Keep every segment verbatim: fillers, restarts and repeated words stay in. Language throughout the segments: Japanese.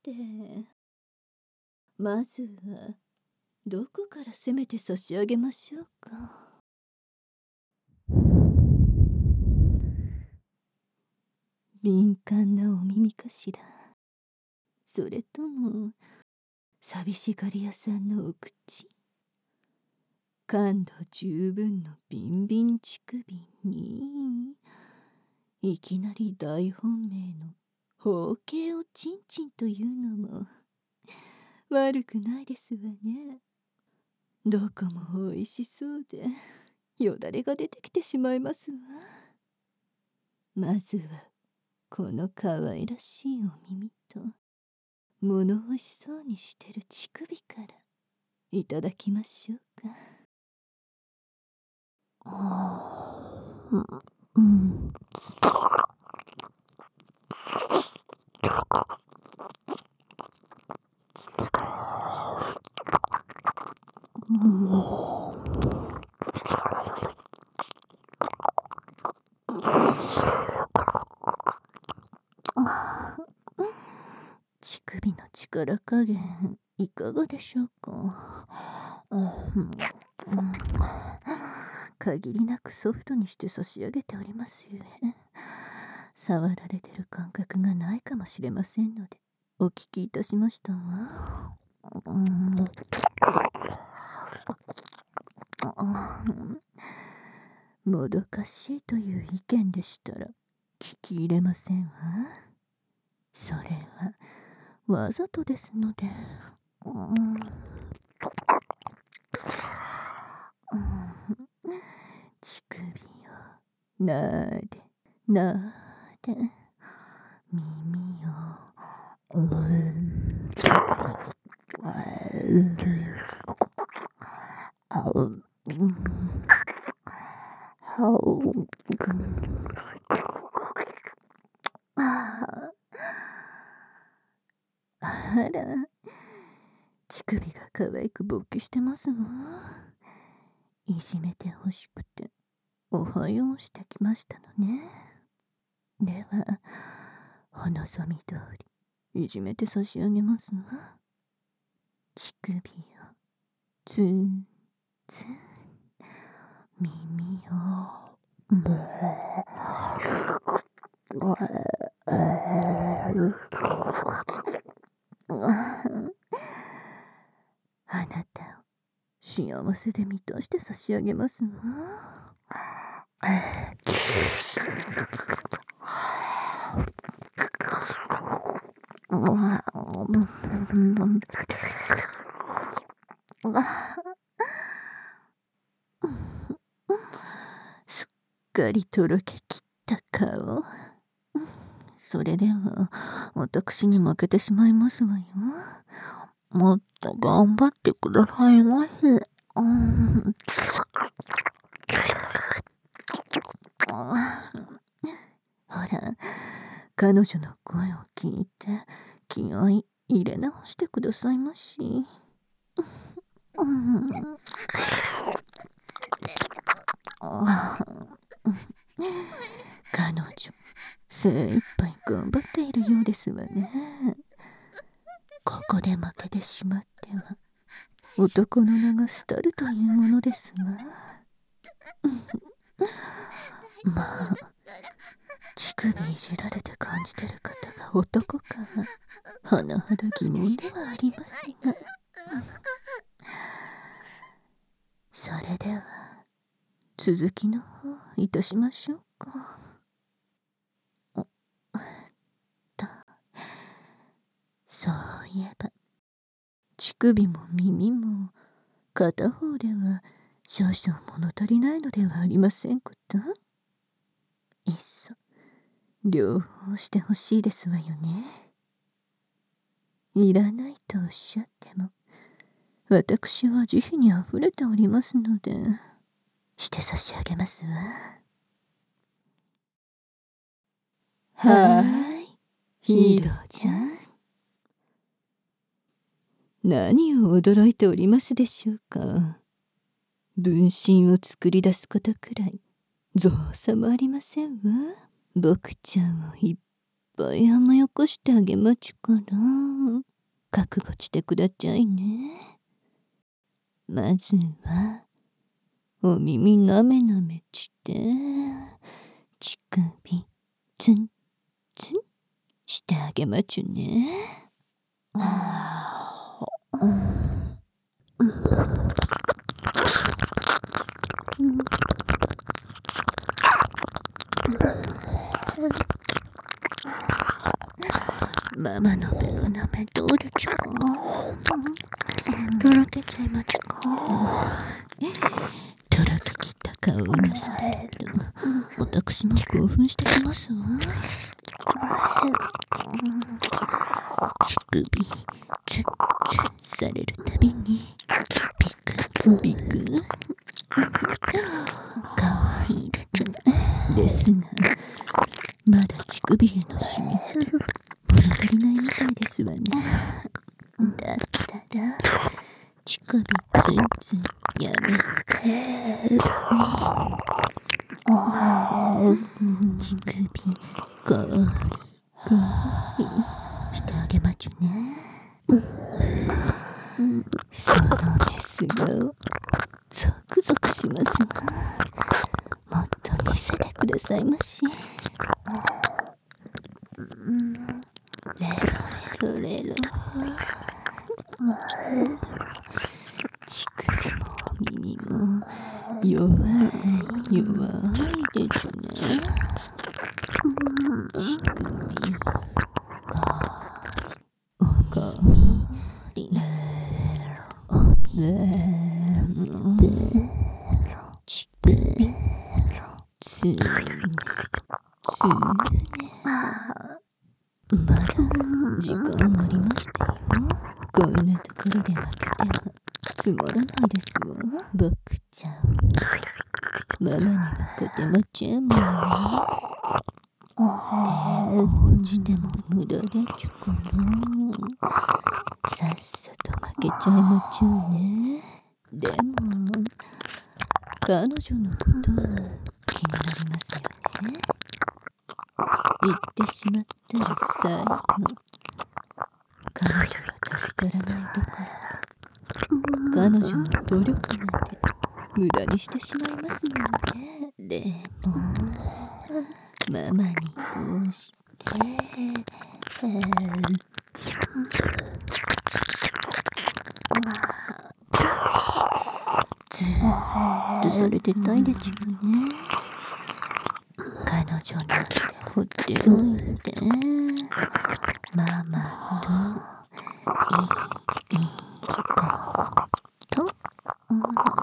て、まずはどこから攻めて差し上げましょうか。敏感なお耳かしら、それとも寂しがり屋さんのお口。感度十分のビンビン乳首に、いきなり大本命の包茎おちんちんというのも悪くないですわね。どこも美味しそうでよだれが出てきてしまいますわ。まずはこの可愛らしいお耳と物欲しそうにしてる乳首からいただきましょうか。あーうん。乳首の力加減いかがでしょうか。うん、限りなくソフトにして差し上げておりますゆえ、触られてる感覚がないかもしれませんのでお聞きいたしましたわ。うん、もどかしいという意見でしたら聞き入れませんわ。それはわざとですので。うん、乳首をなーでなーで耳をうんあうあら、乳首が可愛く勃起してますわ。いじめてほしくておはようしてきましたのね。ではお望み通りいじめて差し上げますわ。乳首をツンツン、耳をブあなたを幸せで満たして差し上げますわ。すっかりとろけきった顔。それでは私に負けてしまいますわよ。もっと頑張ってくださいませ。うん、ほら、彼女の声を聞いて気合い入れ直してくださいまし。うん、彼女精一杯頑張っているようですわね。ここで負けてしまっては男の名が廃るというものですわ。まあ乳首いじられて感じてる方が男かは甚だ疑問ではありますが、それでは続きの方いたしましょうか。そういえば乳首も耳も片方では少々物足りないのではありませんこと。いっそ両方してほしいですわよね。いらないとおっしゃっても私は慈悲にあふれておりますのでして差し上げますわ。はーい、ヒーローちゃん。何を驚いておりますでしょうか。分身を作り出すことくらい造作もありませんわ。僕ちゃんをいっぱい甘やかしてあげまちゅから。 覚悟してくだちゃいね。まずはお耳なめなめして、乳首ツンツンしてあげまちゅね。あー、うん、ママのベロなめどうでちゅか。とろけちゃいまちゅか。とろけきった顔をなされると私も興奮してきますわ。乳首ツンツンされるたびにピクピクかわいいですが、まだ乳首へのシミ物足りないみたいですわね。だったら乳首ツンツンやめて、乳首かわいいかわいいしてあげまちゅね。そのメスがゾクゾクしますが、もっと見せてくださいまし。レロレロレロ、乳首も耳も弱い弱いですね。乳首がおかみりレロおみレロ乳首つねつね、まだ時間ありましたよ。こんなところで負けてはつまらないですわ。僕ちゃんママに負けてもちゃうもんね。応じても無駄でちゅかな。さっさと負けちゃいまちゅうね。でも彼女のことは気になりますよね。言ってしまったら最後彼女が助からないどころか彼女の努力まで無駄にしてしまいますもんね。でもママにこうしてずーっとそれでたいでちゅうね。彼女なんてほっておいてママといいこと、うん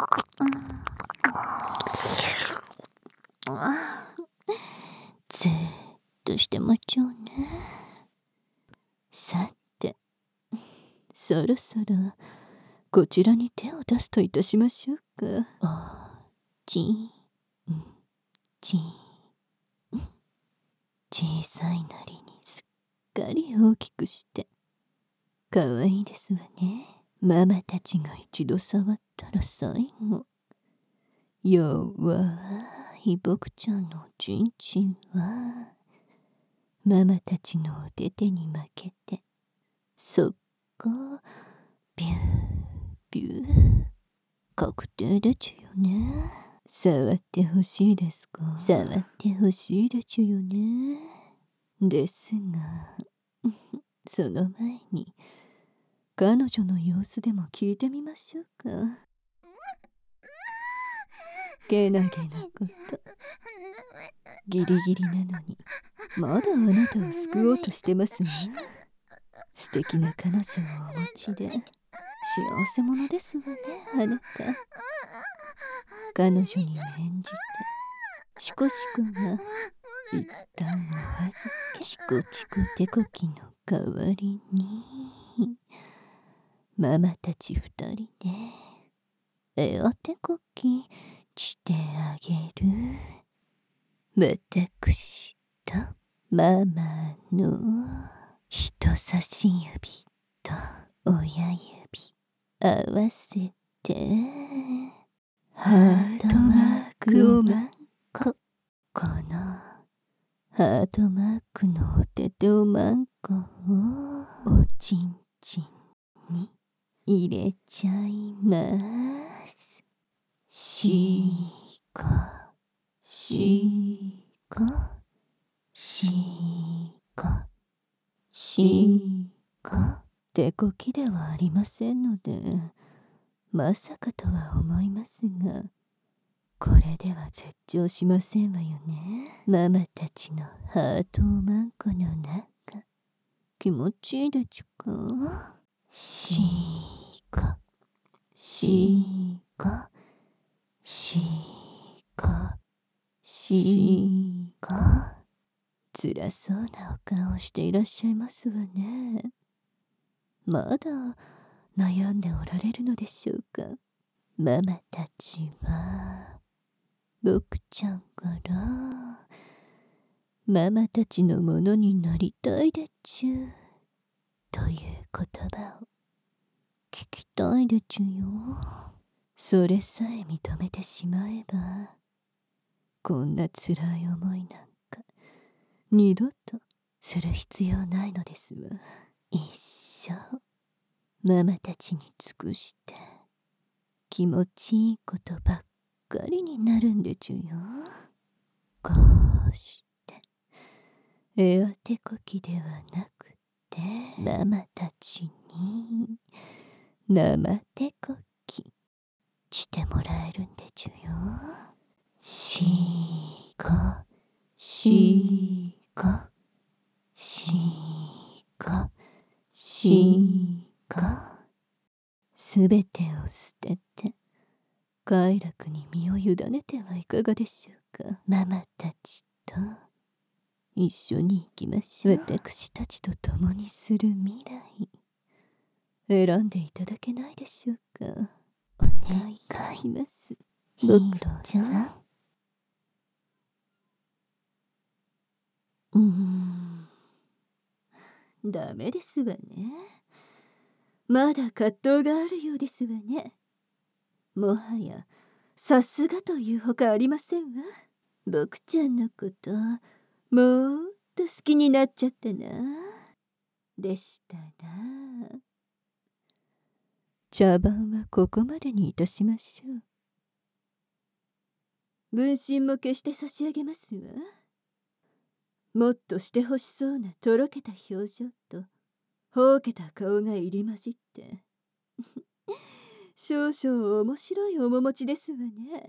うん、ずーっとしてまっちゃうね。さてそろそろこちらに手を出すといたしましょうか。おちんちん、小さいなりにすっかり大きくしてかわいいですわね。ママたちが一度触ったら最後、弱い僕ちゃんのちんちんはママたちのお手手に負けてそっこビュービュー確定でちゅよね。触ってほしいですか。触ってほしいでちゅよね。ですがその前に彼女の様子でも聞いてみましょうか。けなげなことギリギリなのにまだあなたを救おうとしてますが、素敵な彼女をお持ちで幸せ者ですわね。あなた彼女に免じてシコシコが一旦お預け、チコチコ手こきの代わりにママたち二人でえお手こきしてあげる。私とママの人差し指と親指合わせてハートマークをまんこ、このハートマークのお手手をまんこをおちんちん入れちゃいます。しかしかしかしか手こきではありませんので、まさかとは思いますが、これでは絶頂しませんわよね。ママたちのハートマンコの中、気持ちいいでちゅか。しかしかしかしか辛そうなお顔をしていらっしゃいますわね。まだ悩んでおられるのでしょうか。ママたちは僕ちゃんからママたちのものになりたいでちゅという言葉を聞きたいでちゅよ。それさえ認めてしまえば、こんな辛い思いなんか二度とする必要ないのですわ。一生ママたちに尽くして気持ちいいことばっかりになるんでちゅよ。こうしてエア手こきではなくてママたちに生手こきしてもらえるんでちゅよ。しかしかしかしかすべてを捨てて快楽に身を委ねてはいかがでしょうか。ママたちと一緒に行きましょう。私たちと共にする未来選んでいただけないでしょうか。お願いいたします。ヒーローちゃん。うーんダメですわね。まだ葛藤があるようですわね。もはやさすがというほかありませんわ。僕ちゃんのこともっと好きになっちゃったな。でしたら茶番はここまでにいたしましょう。分身も消して差し上げますわ。もっとしてほしそうなとろけた表情とほうけた顔が入り混じって少々面白い面持ちですわね。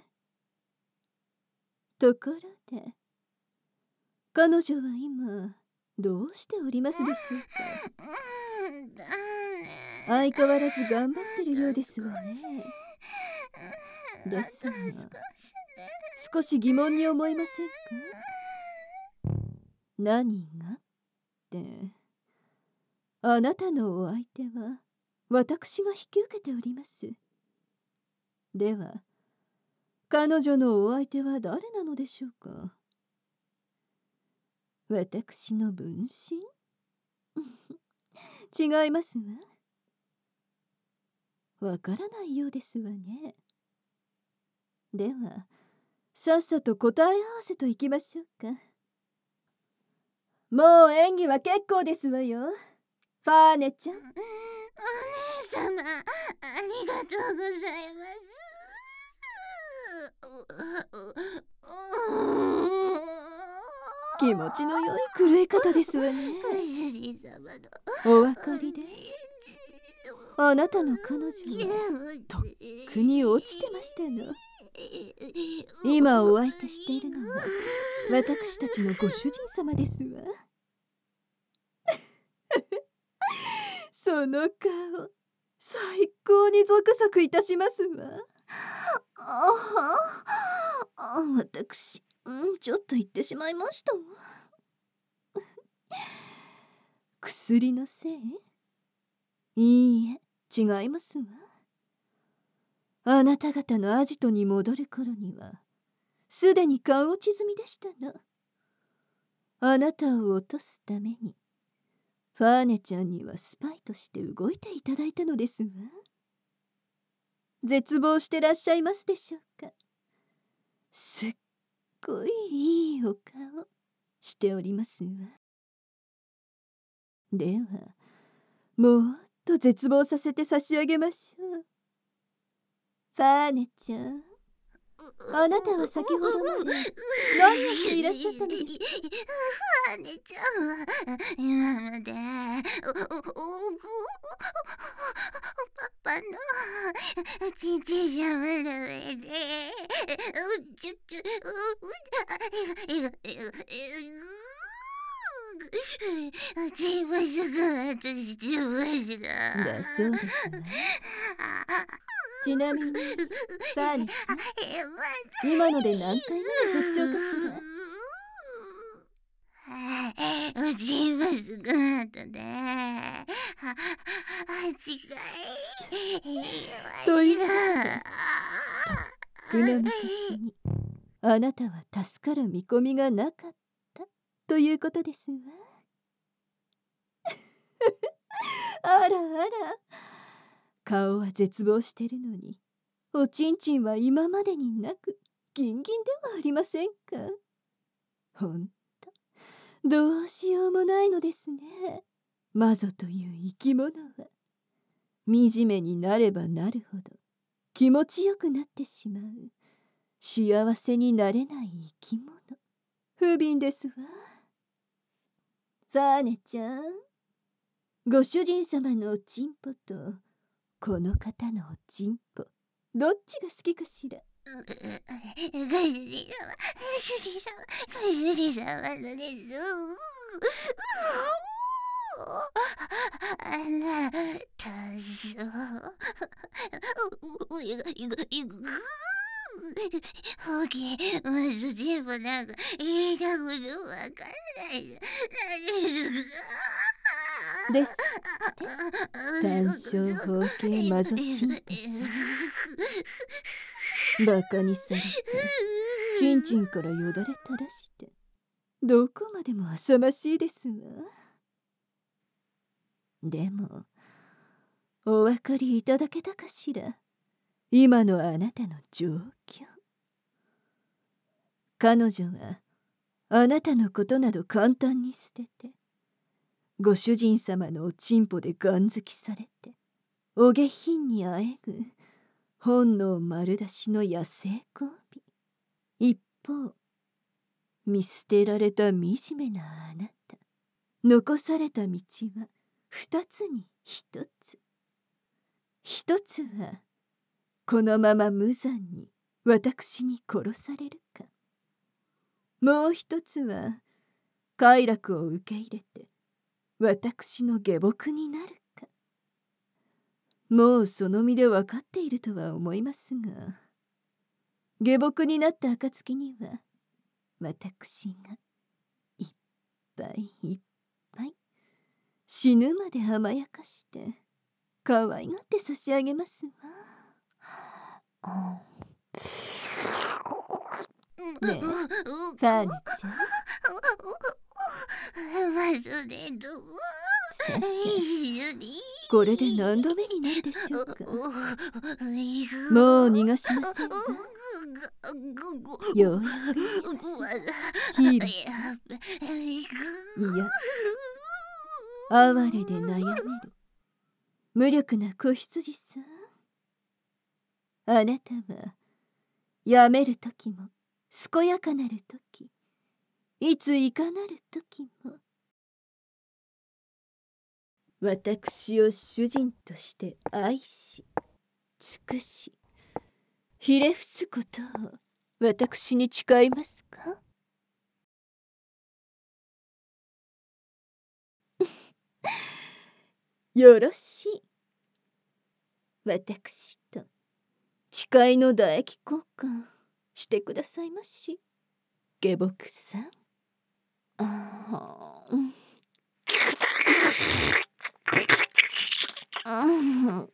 ところで彼女は今どうしておりますでしょうか。相変わらず頑張ってるようですわね。ですが少し疑問に思いませんか。何がってあなたのお相手は私が引き受けております。では彼女のお相手は誰なのでしょうか。私の分身違いますわ。わからないようですわね。ではさっさと答え合わせといきましょうか。もう演技は結構ですわよ、ファーネちゃん。お姉様、ありがとうございます。 気持ちの良い震え方ですわね。 ご主人様のお分かりで、あなたの彼女はとっくに落ちてましたの。今お相手しているのは私たちのご主人様ですわ。その顔最高にゾクゾクいたしますわ。ああ、私、うん、ちょっと言ってしまいましたわ。薬のせい？いいえ、違いますわ。あなた方のアジトに戻る頃にはすでに勘落ち済みでしたの。あなたを落とすためにファーネちゃんにはスパイとして動いていただいたのですわ。絶望してらっしゃいますでしょうか。すっごいいいお顔しておりますわ。ではもっと絶望させて差し上げましょう。ファーネちゃん、あなたは先ほどまで何をしていらっしゃったのですか？ ファーネちゃんは今までおおおパパのちんちんしゃぶる上でちょちょえがえがチームショコラとしてましただそうですわ。ちなみにファーネちゃん、今ので何回目の絶頂かしら？ うちもすごかったね。は、違い。 ということで、とっくの昔にあなたは助かる見込みがなかったということですわ。あらあら、顔は絶望してるのに、おちんちんは今までになくギンギンではありませんか。ほんとどうしようもないのですね。魔女という生き物は惨めになればなるほど気持ちよくなってしまう幸せになれない生き物。不憫ですわ。ファーネちゃん、ご主人様のおちんぽとこの方のおちんぽ、どっちが好きかしら？ ご主人様、ご主人様、ご主人様のです。あなたしょ。いがいがいが。ほき、まず全部なんか言いたことわからないですか？ ですって単小方形マゾチンポさん、バカにされてチンチンからよだれ垂らしてどこまでも浅ましいですわ。でもお分かりいただけたかしら、今のあなたの状況。彼女はあなたのことなど簡単に捨てて、ご主人様のおちんぽでガンづきされてお下品にあえぐ本能丸出しの野生交尾。一方、見捨てられた惨めなあなた、残された道は二つに一つ。一つはこのまま無残に私に殺されるか、もう一つは快楽を受け入れて私の下僕になるか。もうその身で分かっているとは思いますが、下僕になった暁には私がいっぱいいっぱい死ぬまで甘やかして可愛がって差し上げますわ。ねえ、ファーネちゃん、 まずねどうさて一緒にこれで何度目になるでしょうか。もう逃がしませんわ。ようやくヒーローさん、いや哀れで悩める無力な子羊さん、あなたはやめる時も健やかなる時、いついかなる時も私を主人として愛し尽くしひれ伏すことを私に誓いますか？よろしい。私と誓いの唾液交換してくださいまし、下僕さん。あーうん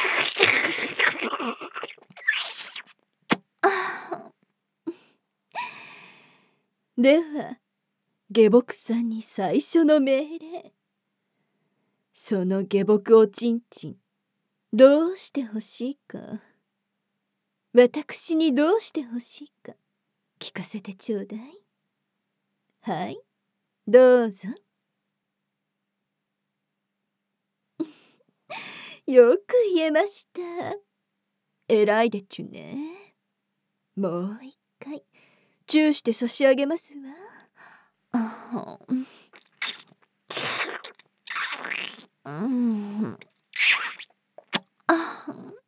では下僕さんに最初の命令。その下僕おちんちんどうしてほしいか、私にどうしてほしいか聞かせてちょうだい。はい、どうぞ。 よく言えました。偉いでちゅね。もう一回チューして差し上げますわ。あうんあ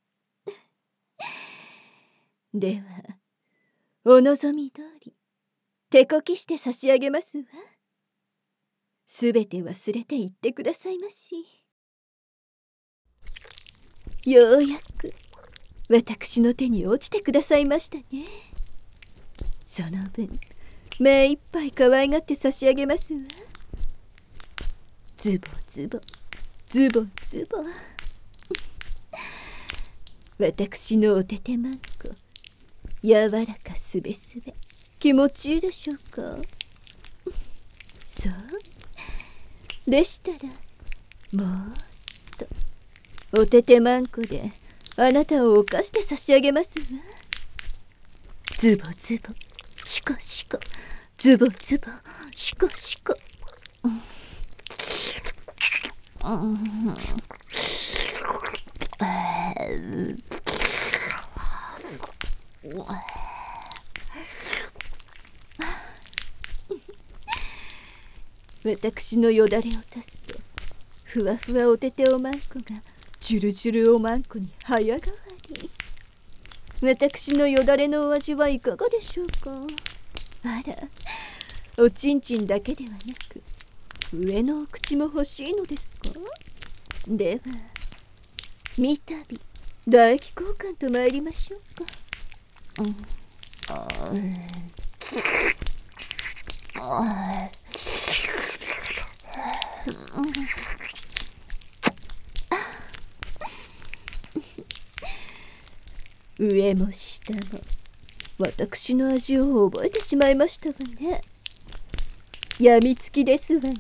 ではお望み通り手こきして差し上げますわ。すべて忘れて言ってくださいまし。ようやく私の手に落ちてくださいましたね。その分目いっぱい可愛がって差し上げますわ。ズボズボズボズボ私のおててまんこ、柔らかすべすべ気持ちいいでしょうか。そうでしたらもっとおててまんこであなたを犯して差し上げますわ。ズボズボシコシコズボズボシコシコ、うんうん私のよだれを足すとふわふわおてておまんこがジュルジュルおまんこに早変わり。私のよだれのお味はいかがでしょうか。あら、おちんちんだけではなく上のお口も欲しいのですか。ではみたび唾液交換と参りましょうか。うんああ上も下も私の味を覚えてしまいましたわね。やみつきですわね。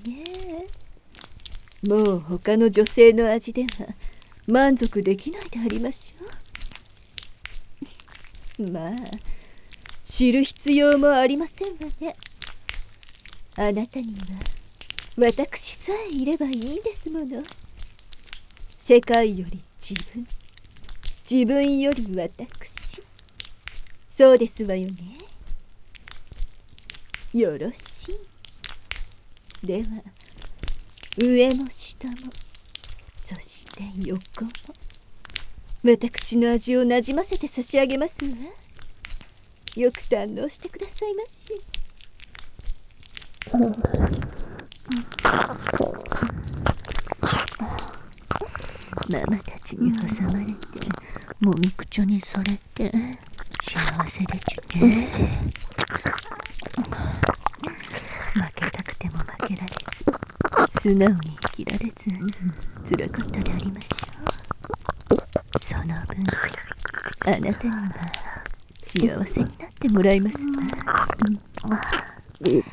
もう他の女性の味では満足できないでありましょう。まあ知る必要もありませんわね。あなたには私さえいればいいんですもの。世界より自分、自分より私、そうですわよね。よろしい。では上も下もそして横も私の味をなじませて差し上げますわ。よく堪能してくださいまし。ママたちに挟まれてもみくちょにされて幸せでちゅね。負けたくても負けられず素直に生きられずつらかったでありましょう。その分あなたには幸せになってもらいますわ。でも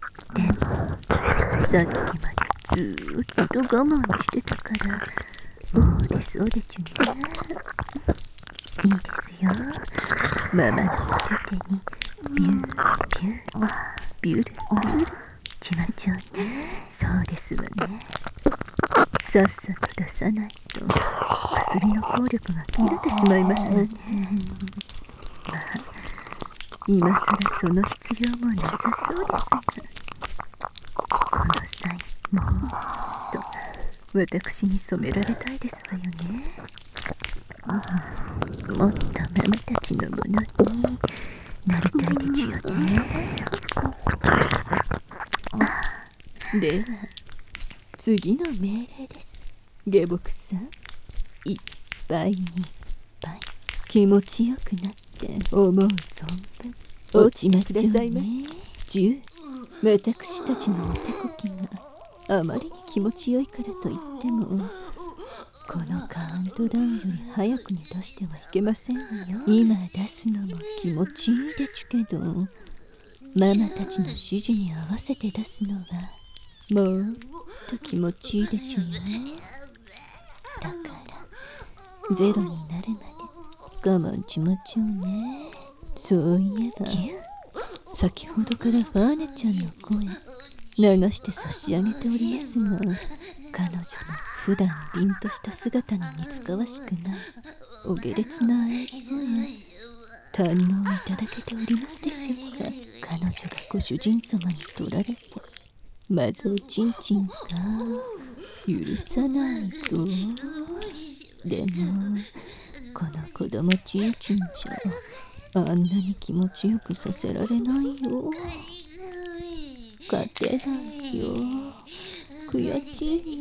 さっきまでずーっと我慢してたからそうでそうでちゅね。いいですよ。ママのお手手にビュービュービュルビュルちまちょうね。そうですわね。さっさと出さないと薬の効力が切れてしまいますわね。まあ今さらその必要もなさそうですが、この際もっと私に染められたいですわよね。もっとママたちのものになりたいでちゅよね。では次の命令です。下僕さん、いっぱいいっぱい気持ちよくなって思う存分落ちまくださいまし。じゅう私たちのお手こきがあまりに気持ちよいからといってもこのカウントダウンより早くに出してはいけませんわよ。今出すのも気持ちいいでちゅけどママたちの指示に合わせて出すのはもっと気持ちいいでちゅね。だからゼロになるまで我慢ちまちょうね。そういえば先ほどからファーネちゃんの声流して差し上げておりますが、彼女の普段凛とした姿に似つかわしくないお下劣な喘ぎ声、堪能いただけておりますでしょうか。彼女がご主人様に取られて、まずおちんちんが許さないぞ。でもこの子供ちんちんじゃあんなに気持ちよくさせられないよ。勝てないよ。悔しいよ。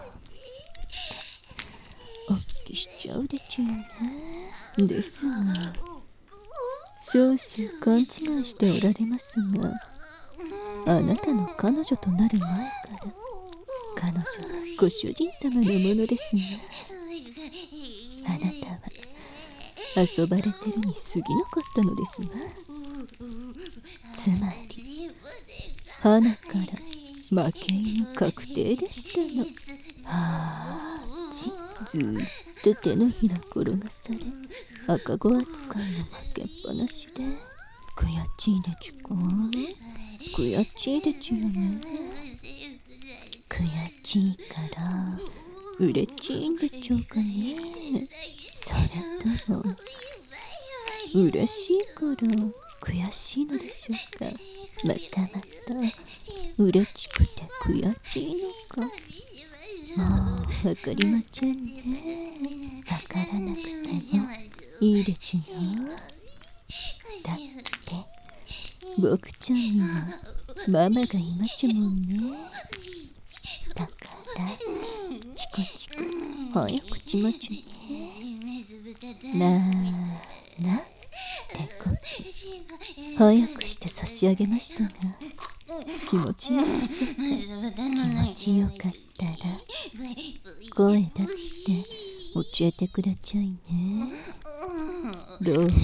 おっきしちゃうでちゅうね。ですが少々勘違いしておられますが、あなたの彼女となる前から彼女はご主人様のものですが、あなたは遊ばれてるに過ぎなかったのですわ。つまりはなから負け犬確定でしたの。はあちずーっと手のひら転がされ、赤子扱いの負けっぱなしで、悔しいでちゅか。悔しいでちゅよね。悔しいから嬉しいんでちょうかね。それとも嬉しいから悔しいのでしょうか。またまた嬉しくて悔しいのか。もうわかりませんね。わからなくてもいいでちゅよ。だって僕ちゃんにはママがいまちゅもんね。だからチコチコ早くちまちゅね。なーなってこっ早くして差し上げましたが、気持ちいいでしょうか。気持ちよかったら声出して教えてくだちゃいね。どうく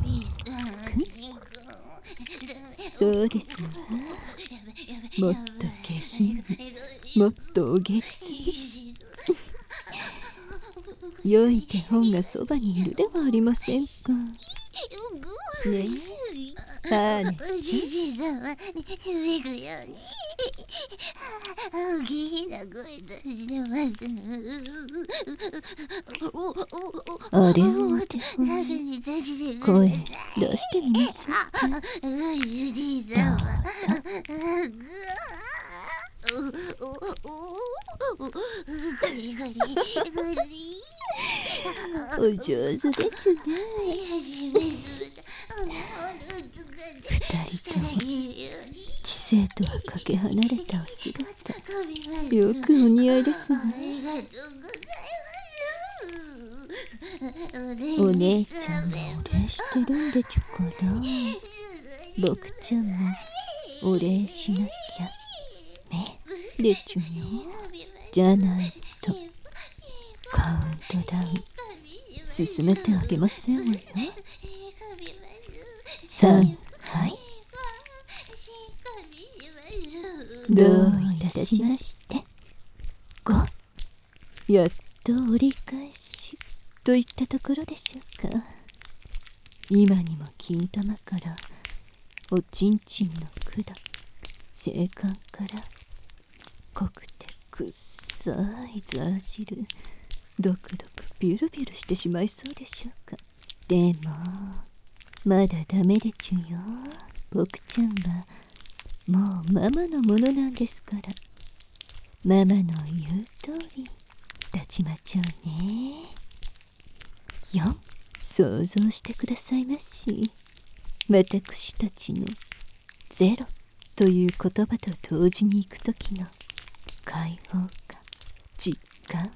そうですわ。もっと下品、もっとお下劣。良い手本がそばにいるではありませんか。ねえ、はーねおじじ様に響くように大きな声出してます。 あれをお手本中に出してく声れ出してみましょうか。 おじじ様。ゴリゴリゴリ。 お上手でちゅね。二人とも知性とはかけ離れたお姿、よくお似合いですね。お姉ちゃんもお礼してるんでちゅかな。僕ちゃんもお礼しなきゃねでちゅよ。じゃないとカウントダウン進めてあげませんわよ。さんはいどういたしまして。ごやっと折り返しといったところでしょうか。今にも金玉からおちんちんの管、性感から濃くてくっさいザー汁、ドクドクビュルビュルしてしまいそうでしょうか。でもまだダメでちゅよ。僕ちゃんはもうママのものなんですから。ママの言う通り立ちまちゃうね。よん想像してくださいまし。私たちのゼロという言葉と同時に行く時の解放感、実感を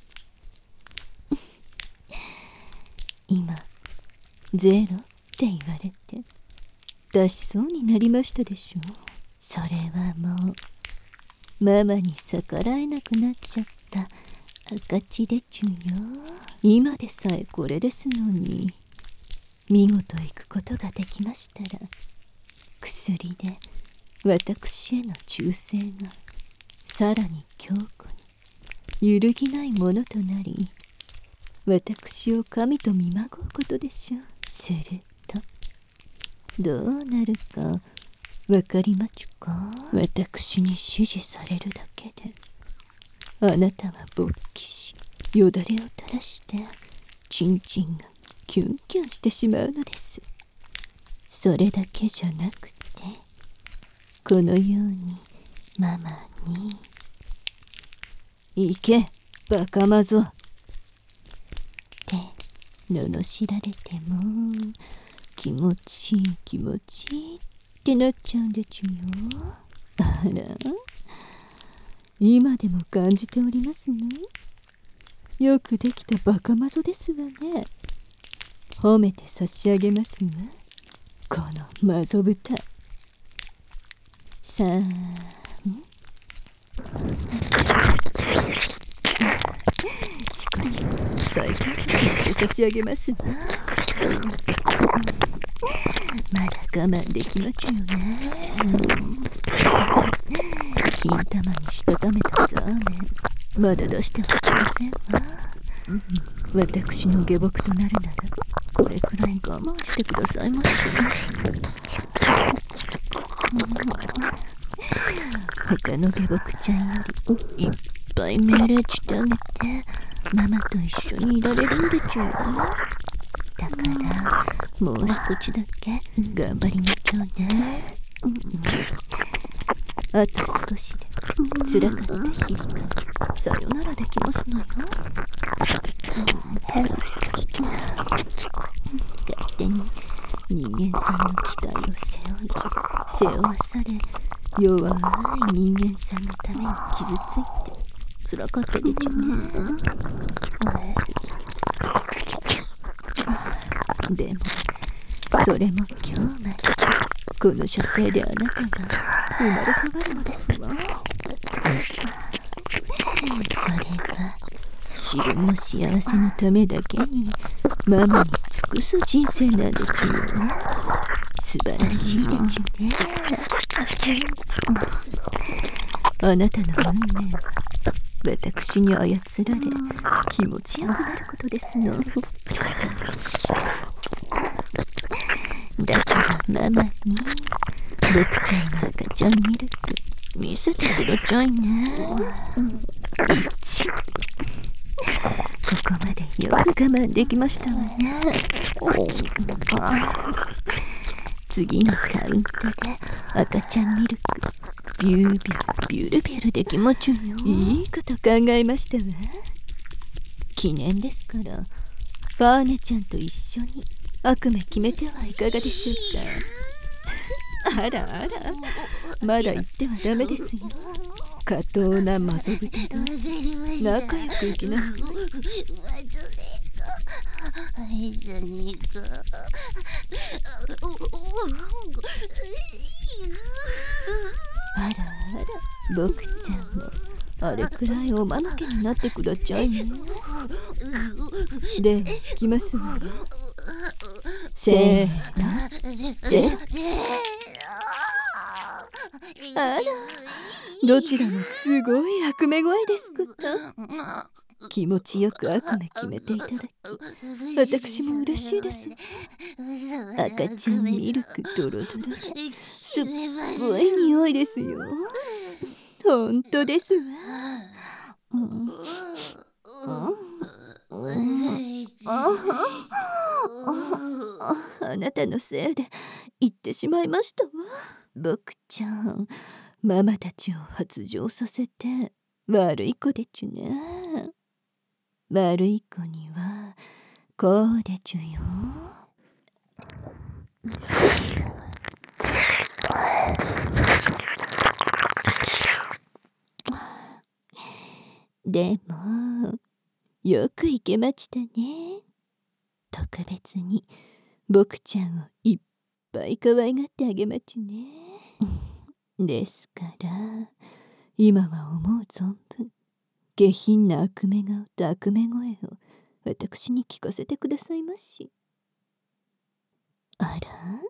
今ゼロって言われて出しそうになりましたでしょう。それはもうママに逆らえなくなっちゃった赤字でちゅよ。今でさえこれですのに、見事行くことができましたら、薬で私への忠誠がさらに強固に揺るぎないものとなり、私を神と見まごうことでしょう。するとどうなるかわかりまちゅか。私に指示されるだけであなたは勃起し、よだれを垂らしてチンチンがキュンキュンしてしまうのです。それだけじゃなくて、このようにママに「行けバカマゾ」って罵られても気持ちいい気持ちいいってなっちゃうんでちゅよ。あら、今でも感じておりますね。よくできたバカマゾですわね。褒めて差し上げますわ、このマゾ豚。さあ、ん少し再観察して差し上げますわ。まだ我慢できまちゅよね。金玉にしたためたザーメンまだ出してはきませんわ。私の下僕となるならこれくらい我慢してくださいまし。他の下僕ちゃんよりいっぱい命令してあげてママと一緒にいられるんでちゅよ。だからもう少しだけ頑張りましょうね。あと少しで辛かった日々がさよならできますのよ。勝手に人間さんの期待を背負い背負わされ弱い人間さんのために傷ついて辛かったでちゅね。でもそれも今日までこの書生であなたが生まれ変わるのですわ。それは自分の幸せのためだけにママに尽くす人生なんでちゅよ。素晴らしいでちゅね。あなたの運命は私に操られ気持ちよくなることですの。だからママに僕ちゃんの赤ちゃんミルク見せてくださいね。いちここまでよく我慢できましたわね。次のカウントで赤ちゃんミルクビュービュービュルビュルできもちゅよ。いいこと考えましたわ。記念ですからファーネちゃんと一緒に悪夢決めてはいかがでしょうか。あらあら、まだ言ってはダメですよ。過当なマゾ豚と仲良くいきなさい。あらあら、僕ちゃんもあれくらいおまぬけになってくだちゃいね。で、いきますわ。せーの、ぜ。あら、どちらもすごい悪夢声ですこと。気持ちよく悪夢決めていただき私も嬉しいです。赤ちゃんミルクドロドロですっごい匂いですよ。ほんとですわ。うんうんあなたのせいで言ってしまいましたわ。僕ちゃん、ママたちを発情させて悪い子でちゅね。悪い子にはこうでちゅよ。でもよくいけましたね。特別に僕ちゃんをいっぱい可愛がってあげまちゅね。ですから今は思う存分下品な悪夢顔と悪夢声を私に聞かせてくださいまし。あら、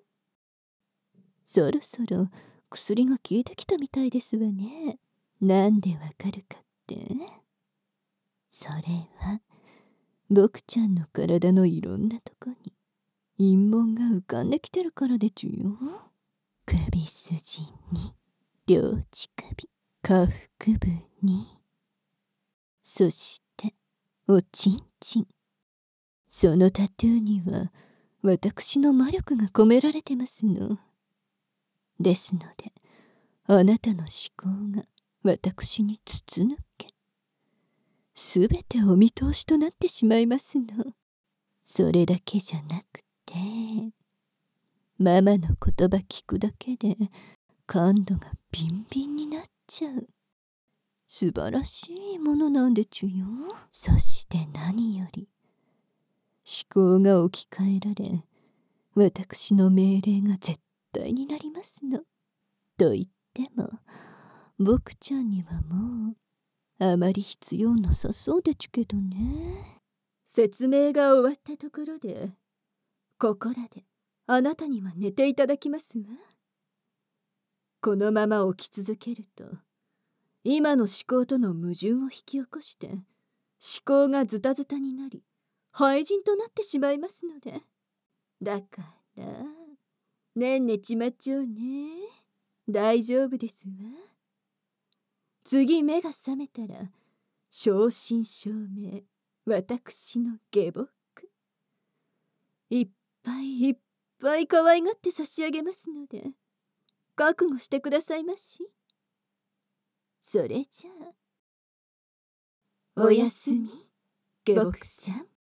そろそろ薬が効いてきたみたいですわね。なんでわかるかって、それは僕ちゃんの体のいろんなとこに陰謀が浮かんできてるからでちゅよ。 首筋に両乳首下腹部に、そしておちんちん。そのタトゥーには私の魔力が込められてますの。ですのであなたの思考が私に筒抜け、すべてお見通しとなってしまいますの。それだけじゃなくて、ママの言葉聞くだけで感度がビンビンになっちゃう。素晴らしいものなんでちゅよ。そして何より思考が置き換えられ、私の命令が絶対になりますの。と言っても僕ちゃんにはもうあまり必要なさそうでちゅけどね。説明が終わったところで、ここらであなたには寝ていただきますわ。このまま起き続けると今の思考との矛盾を引き起こして思考がズタズタになり廃人となってしまいますので。だからねんねちまちょうね。大丈夫ですわ。次目が覚めたら正真正銘私の下僕、いっぱいいっぱい可愛がって差し上げますので覚悟してくださいまし。それじゃあおやすみ下僕ちゃん。